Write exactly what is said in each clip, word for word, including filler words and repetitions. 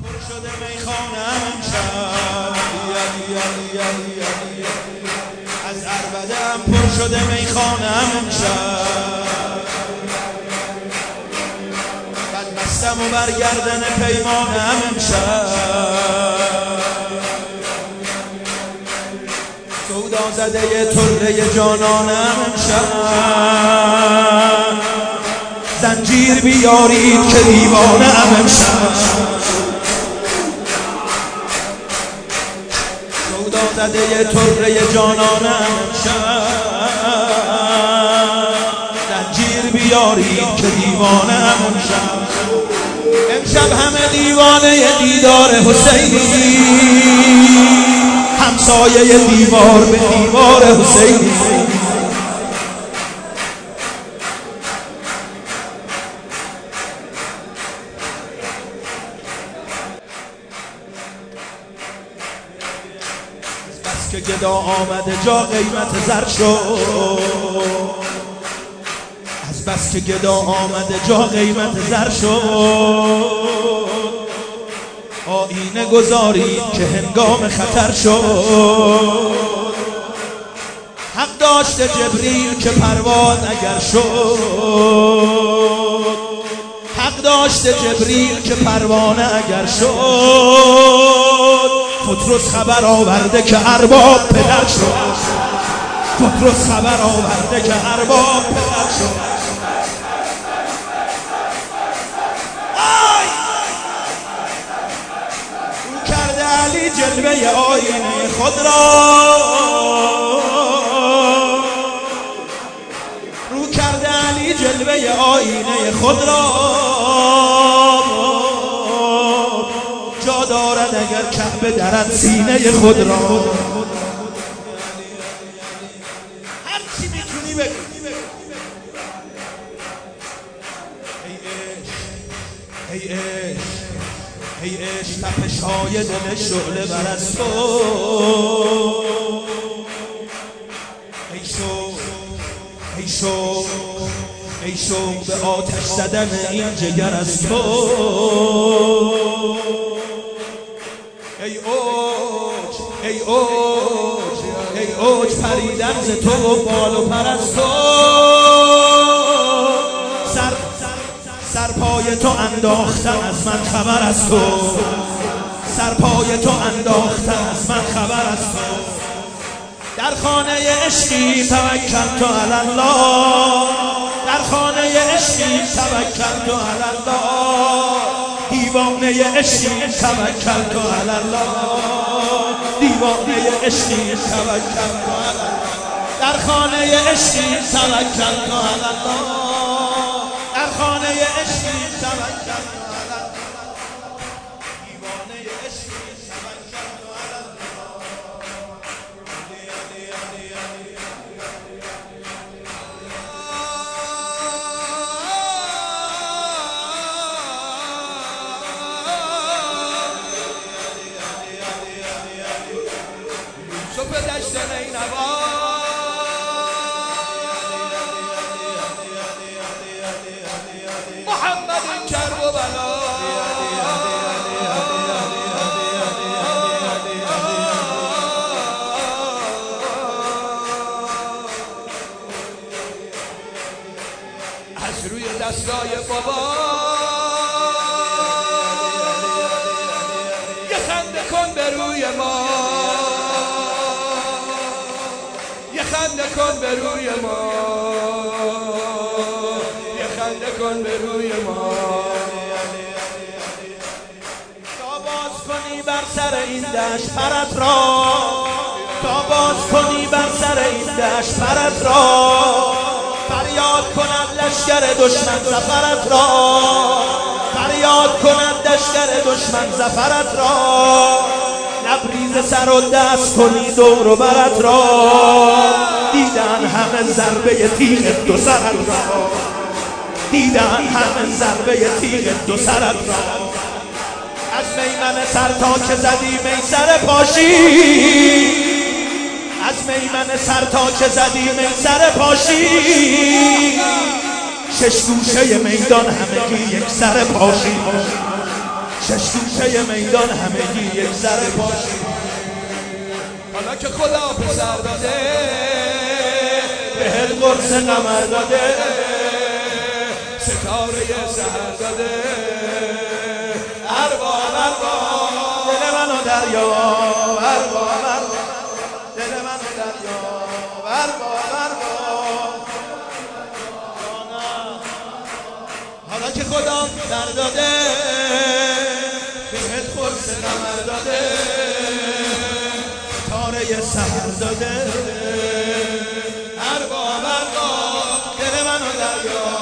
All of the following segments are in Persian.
پر شده میخانم امشب، از عربده‌ام پر شده میخانم امشب، بدمستم و برگردن پیمانم امشب، سودا زده طره جانانم امشب، زنجیر بیارید که دیوانه‌ام امشب، سودا زده طره جانانم امشب، زنجیر بیارید که دیوانه‌ام امشب، امشب همه دیوانه دیدار حسینی، همسایه دیوار به دیوار حسینی، بس که گدا آمده جا قیمت زر شد، از بس که گدا آمده جا قیمت زر شد، آینه گذارید که هنگام خطر شد، حق داشته جبریل که پرواز اگر شد، حق داشته جبریل که پروانه اگر شد، پطرس خبر آورده که ارباب پدر شد، پطرس خبر آورده که ارباب پدر شد، علی جلوه آینه خود را، رو کرده علی جلوه آینه خود را، جا دارد اگر کعبه درد سینه خود را، هر چی میتونی بگو. ای عشق ای عشق ای عشق تپش‌های دل شعله بر از تو، ای شوق ای شوق ای شوق به آتش زدن این جگر از تو، ای اوج ای اوج ای اوج پریدن ز تو و بال و پر از تو، سر سرپای تو انداختن از من خبر از تو، سرپای تو انداختن از من خبر از تو، در خانه عشقی توکلت علی الله، در خانه عشقی توکلت علی الله، دیوانه عشقی توکلت علی الله، دیوانه عشقی توکلت علی الله، در خانه عشقی توکلت علی الله، در خانه عشقی توکلت علی الله، دیوانه عشقی توکلت علی الله. یوسف دشت نینوا محمد کرب و بلا، از روی دستای بابا یه خنده کن به روی ما، یه خنده کن به روی ما، خنده کن به روی ما، تا باز کنی بر سر این دشت پرت را، تا باز کنی بر سر این دشت پرت را، فریاد کند لشکر دشمن زفرت را، فریاد کند لشکر دشمن زفرت را، لبریز سر و دست کنی دور و برت را، دیدن همه ضربه تیغ دو سرت را، دیدن همه ضربه تیغ دو سرت را، از میمن سر تا که زدی میسر پاشی، از میمن سر تا که زدی میسر پاشی، شش گوشه میدان همگی یک سر پاشی، شش گوشه میدان همگی یک ذره باشی. حالا که خدا پسر داده بهت قرص قمر داده ستاره سحر داده ارباب ارباب دل منو دریا ارباب ارباب دل منو دریا ارباب ارباب حالا که خدا پسر داده بهت قرص قمر داده ستاره سحر داده ارباب ارباب دل منو دریا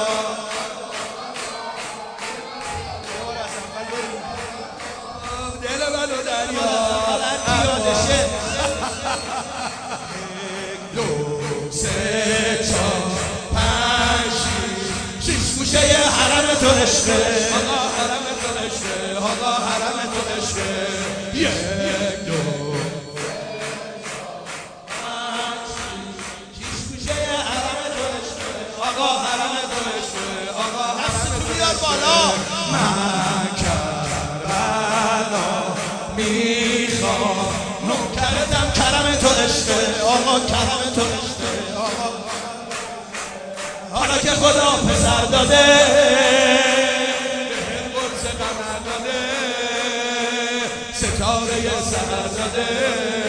دل منو دریا یک دو سه چهار پنج شیش شیش گوشه حرم تو عشقه آقا حرم تو عشقه آقا حرم تو عشقه یک دو آقا حرم تو عشقه آقا حرم تو بیار بالا من کربلا میخوام نوکرتم کرم تو عشقه آقا کرم تو عشقه آقا حالا که خدا پسر داده بهت قرص قمر داده ستاره سحر داده